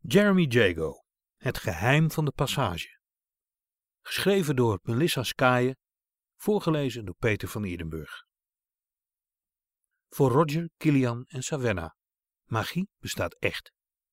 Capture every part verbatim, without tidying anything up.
Jeremy Jago, Het geheim van de passage. Geschreven door Melissa Skaaje, voorgelezen door Peter van Ierdenburg. Voor Roger, Kilian en Savannah. Magie bestaat echt.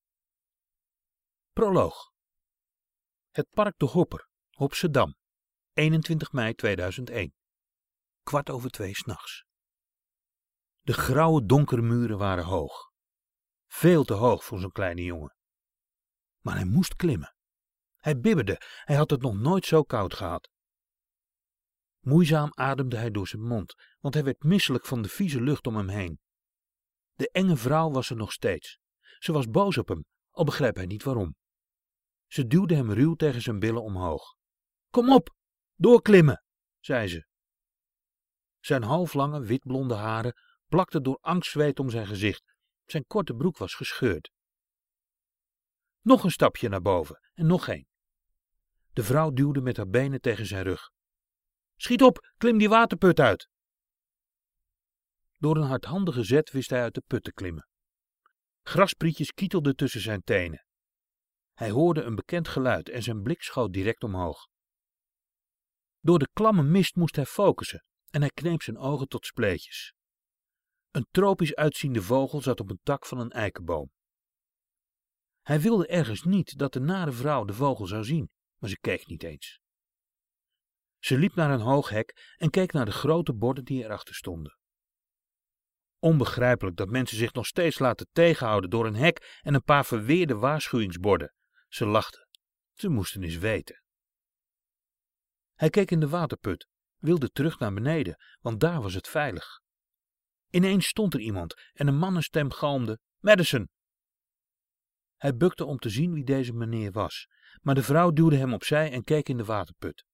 Proloog. Het Park de Hopper, Hopsedam, eenentwintig mei tweeduizend één. Kwart over twee 's nachts. De grauwe donkere muren waren hoog. Veel te hoog voor zo'n kleine jongen. Maar hij moest klimmen. Hij bibberde, hij had het nog nooit zo koud gehad. Moeizaam ademde hij door zijn mond, want hij werd misselijk van de vieze lucht om hem heen. De enge vrouw was er nog steeds. Ze was boos op hem, al begreep hij niet waarom. Ze duwde hem ruw tegen zijn billen omhoog. Kom op, doorklimmen, zei ze. Zijn halflange witblonde haren plakten door angstzweet om zijn gezicht. Zijn korte broek was gescheurd. Nog een stapje naar boven en nog één. De vrouw duwde met haar benen tegen zijn rug. Schiet op, klim die waterput uit. Door een hardhandige zet wist hij uit de put te klimmen. Grasprietjes kietelden tussen zijn tenen. Hij hoorde een bekend geluid en zijn blik schoot direct omhoog. Door de klamme mist moest hij focussen en hij kneep zijn ogen tot spleetjes. Een tropisch uitziende vogel zat op een tak van een eikenboom. Hij wilde ergens niet dat de nare vrouw de vogel zou zien, maar ze keek niet eens. Ze liep naar een hoog hek en keek naar de grote borden die erachter stonden. Onbegrijpelijk dat mensen zich nog steeds laten tegenhouden door een hek en een paar verweerde waarschuwingsborden. Ze lachten. Ze moesten eens weten. Hij keek in de waterput, wilde terug naar beneden, want daar was het veilig. Ineens stond er iemand en een mannenstem galmde: Madison! Hij bukte om te zien wie deze meneer was, maar de vrouw duwde hem opzij en keek in de waterput.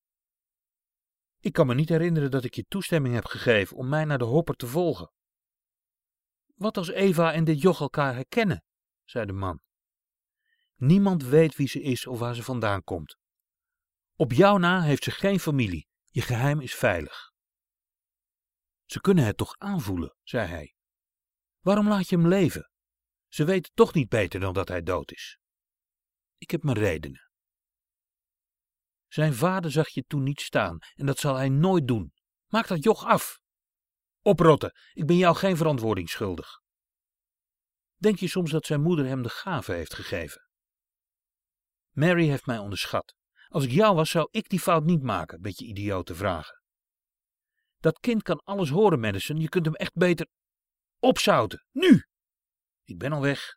Ik kan me niet herinneren dat ik je toestemming heb gegeven om mij naar de hopper te volgen. Wat als Eva en dit joch elkaar herkennen, zei de man. Niemand weet wie ze is of waar ze vandaan komt. Op jou na heeft ze geen familie, je geheim is veilig. Ze kunnen het toch aanvoelen, zei hij. Waarom laat je hem leven? Ze weten toch niet beter dan dat hij dood is. Ik heb mijn redenen. Zijn vader zag je toen niet staan en dat zal hij nooit doen. Maak dat joch af. Oprotten, ik ben jou geen verantwoording schuldig. Denk je soms dat zijn moeder hem de gave heeft gegeven? Mary heeft mij onderschat. Als ik jou was, zou ik die fout niet maken, met je idiote vragen. Dat kind kan alles horen, Madison. Je kunt hem echt beter opzouten. Nu! Ik ben al weg.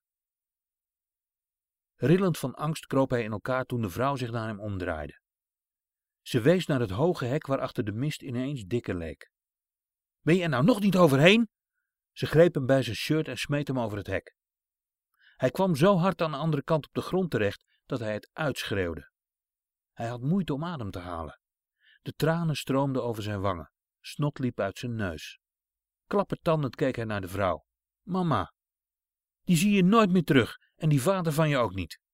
Rillend van angst kroop hij in elkaar toen de vrouw zich naar hem omdraaide. Ze wees naar het hoge hek waarachter de mist ineens dikker leek. Ben je er nou nog niet overheen? Ze greep hem bij zijn shirt en smeet hem over het hek. Hij kwam zo hard aan de andere kant op de grond terecht dat hij het uitschreeuwde. Hij had moeite om adem te halen. De tranen stroomden over zijn wangen. Snot liep uit zijn neus. Klappertandend keek hij naar de vrouw. Mama, die zie je nooit meer terug en die vader van je ook niet.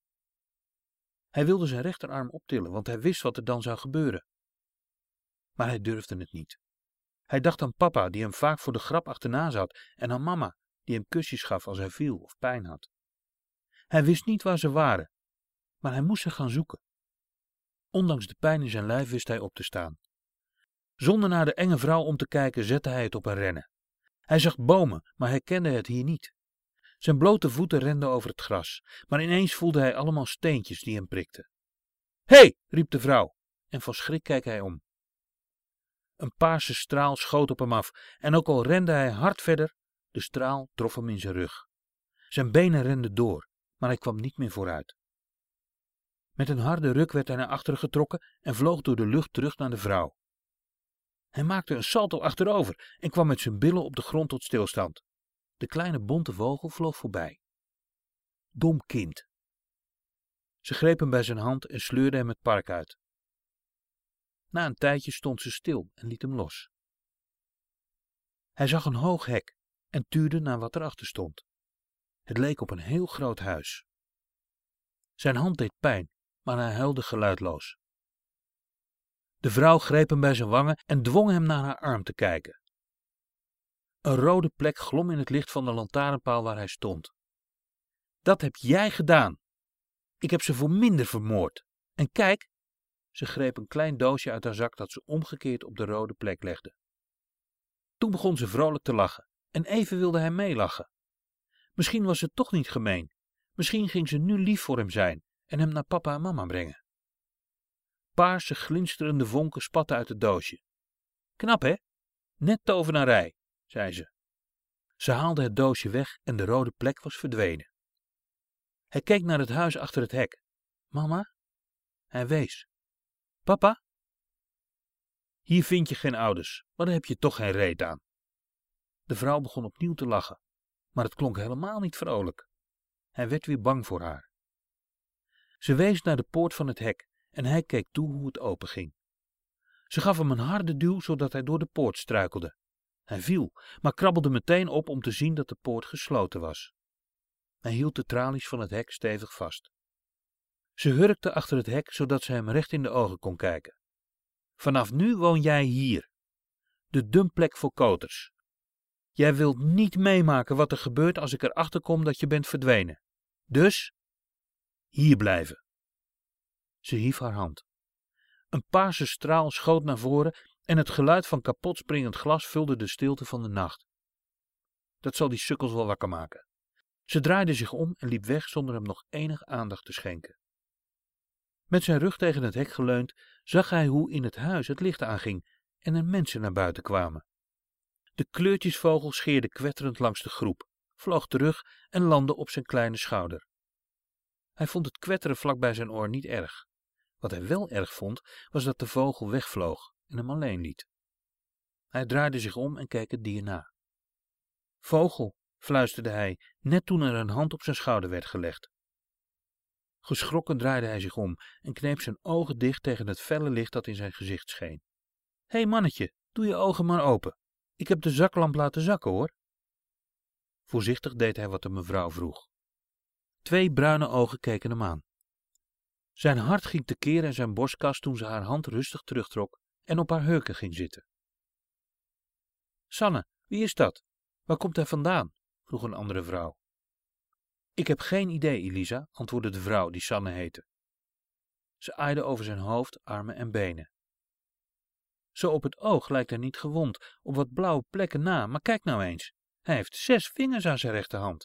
Hij wilde zijn rechterarm optillen, want hij wist wat er dan zou gebeuren. Maar hij durfde het niet. Hij dacht aan papa, die hem vaak voor de grap achterna zat, en aan mama, die hem kusjes gaf als hij viel of pijn had. Hij wist niet waar ze waren, maar hij moest ze gaan zoeken. Ondanks de pijn in zijn lijf wist hij op te staan. Zonder naar de enge vrouw om te kijken zette hij het op een rennen. Hij zag bomen, maar hij kende het hier niet. Zijn blote voeten renden over het gras, maar ineens voelde hij allemaal steentjes die hem prikten. Hé, hey, riep de vrouw, en van schrik keek hij om. Een paarse straal schoot op hem af, en ook al rende hij hard verder, de straal trof hem in zijn rug. Zijn benen renden door, maar hij kwam niet meer vooruit. Met een harde ruk werd hij naar achteren getrokken en vloog door de lucht terug naar de vrouw. Hij maakte een salto achterover en kwam met zijn billen op de grond tot stilstand. De kleine bonte vogel vloog voorbij. Dom kind. Ze greep hem bij zijn hand en sleurde hem het park uit. Na een tijdje stond ze stil en liet hem los. Hij zag een hoog hek en tuurde naar wat erachter stond. Het leek op een heel groot huis. Zijn hand deed pijn, maar hij huilde geluidloos. De vrouw greep hem bij zijn wangen en dwong hem naar haar arm te kijken. Een rode plek glom in het licht van de lantaarnpaal waar hij stond. Dat heb jij gedaan. Ik heb ze voor minder vermoord. En kijk, ze greep een klein doosje uit haar zak dat ze omgekeerd op de rode plek legde. Toen begon ze vrolijk te lachen en even wilde hij meelachen. Misschien was het toch niet gemeen. Misschien ging ze nu lief voor hem zijn en hem naar papa en mama brengen. Paarse glinsterende vonken spatten uit het doosje. Knap, hè? Net tovenarij, zei ze. Ze haalde het doosje weg en de rode plek was verdwenen. Hij keek naar het huis achter het hek. Mama? Hij wees. Papa? Hier vind je geen ouders, maar daar heb je toch geen reet aan. De vrouw begon opnieuw te lachen, maar het klonk helemaal niet vrolijk. Hij werd weer bang voor haar. Ze wees naar de poort van het hek en hij keek toe hoe het openging. Ze gaf hem een harde duw zodat hij door de poort struikelde. Hij viel, maar krabbelde meteen op om te zien dat de poort gesloten was. Hij hield de tralies van het hek stevig vast. Ze hurkte achter het hek zodat ze hem recht in de ogen kon kijken. Vanaf nu woon jij hier. De dumpplek voor koters. Jij wilt niet meemaken wat er gebeurt als ik erachter kom dat je bent verdwenen. Dus, hier blijven. Ze hief haar hand. Een paarse straal schoot naar voren en het geluid van kapot springend glas vulde de stilte van de nacht. Dat zal die sukkels wel wakker maken. Ze draaide zich om en liep weg zonder hem nog enig aandacht te schenken. Met zijn rug tegen het hek geleund zag hij hoe in het huis het licht aanging en er mensen naar buiten kwamen. De kleurtjesvogel scheerde kwetterend langs de groep, vloog terug en landde op zijn kleine schouder. Hij vond het kwetteren vlak bij zijn oor niet erg. Wat hij wel erg vond, was dat de vogel wegvloog en hem alleen liet. Hij draaide zich om en keek het dier na. Vogel, fluisterde hij, net toen er een hand op zijn schouder werd gelegd. Geschrokken draaide hij zich om en kneep zijn ogen dicht tegen het felle licht dat in zijn gezicht scheen. Hé hey mannetje, doe je ogen maar open. Ik heb de zaklamp laten zakken, hoor. Voorzichtig deed hij wat de mevrouw vroeg. Twee bruine ogen keken hem aan. Zijn hart ging tekeer in zijn borstkas toen ze haar hand rustig terugtrok en op haar heuken ging zitten. Sanne, wie is dat? Waar komt hij vandaan? Vroeg een andere vrouw. Ik heb geen idee, Elisa, antwoordde de vrouw die Sanne heette. Ze aaide over zijn hoofd, armen en benen. Zo op het oog lijkt hij niet gewond, op wat blauwe plekken na, maar kijk nou eens. Hij heeft zes vingers aan zijn rechterhand.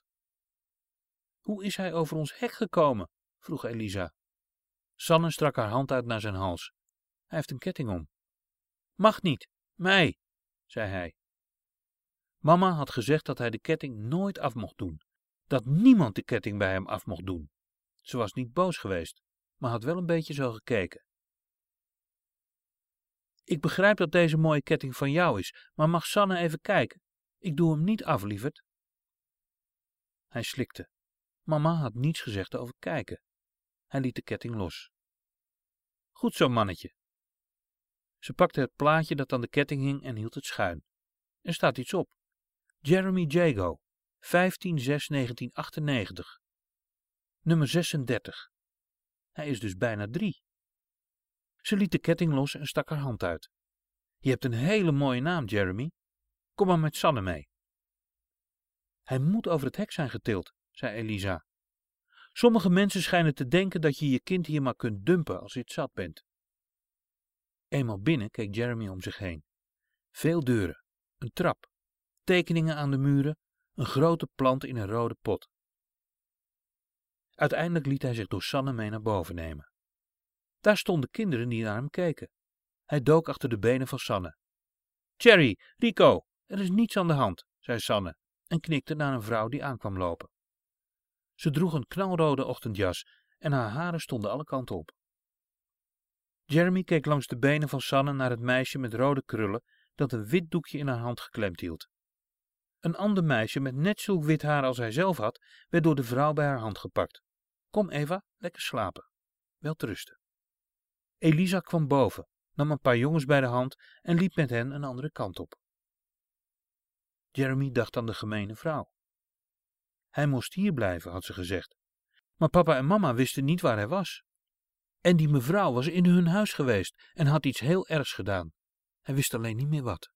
Hoe is hij over ons hek gekomen? Vroeg Elisa. Sanne strak haar hand uit naar zijn hals. Hij heeft een ketting om. Mag niet, mij, zei hij. Mama had gezegd dat hij de ketting nooit af mocht doen. Dat niemand de ketting bij hem af mocht doen. Ze was niet boos geweest, maar had wel een beetje zo gekeken. Ik begrijp dat deze mooie ketting van jou is, maar mag Sanne even kijken? Ik doe hem niet af, lieverd. Hij slikte. Mama had niets gezegd over kijken. Hij liet de ketting los. Goed zo, mannetje. Ze pakte het plaatje dat aan de ketting hing en hield het schuin. Er staat iets op. Jeremy Jago, vijftien zes negentien achtennegentig. Nummer zesendertig. Hij is dus bijna drie. Ze liet de ketting los en stak haar hand uit. Je hebt een hele mooie naam, Jeremy. Kom maar met Sanne mee. Hij moet over het hek zijn getild, zei Elisa. Sommige mensen schijnen te denken dat je je kind hier maar kunt dumpen als je het zat bent. Eenmaal binnen keek Jeremy om zich heen. Veel deuren, een trap, tekeningen aan de muren, een grote plant in een rode pot. Uiteindelijk liet hij zich door Sanne mee naar boven nemen. Daar stonden kinderen die naar hem keken. Hij dook achter de benen van Sanne. Cherry, Rico, er is niets aan de hand, zei Sanne en knikte naar een vrouw die aankwam lopen. Ze droeg een knalrode ochtendjas en haar haren stonden alle kanten op. Jeremy keek langs de benen van Sanne naar het meisje met rode krullen dat een wit doekje in haar hand geklemd hield. Een ander meisje met net zulk wit haar als hij zelf had, werd door de vrouw bij haar hand gepakt. Kom Eva, lekker slapen. Welterusten. Elisa kwam boven, nam een paar jongens bij de hand en liep met hen een andere kant op. Jeremy dacht aan de gemene vrouw. Hij moest hier blijven, had ze gezegd. Maar papa en mama wisten niet waar hij was. En die mevrouw was in hun huis geweest en had iets heel ergs gedaan. Hij wist alleen niet meer wat.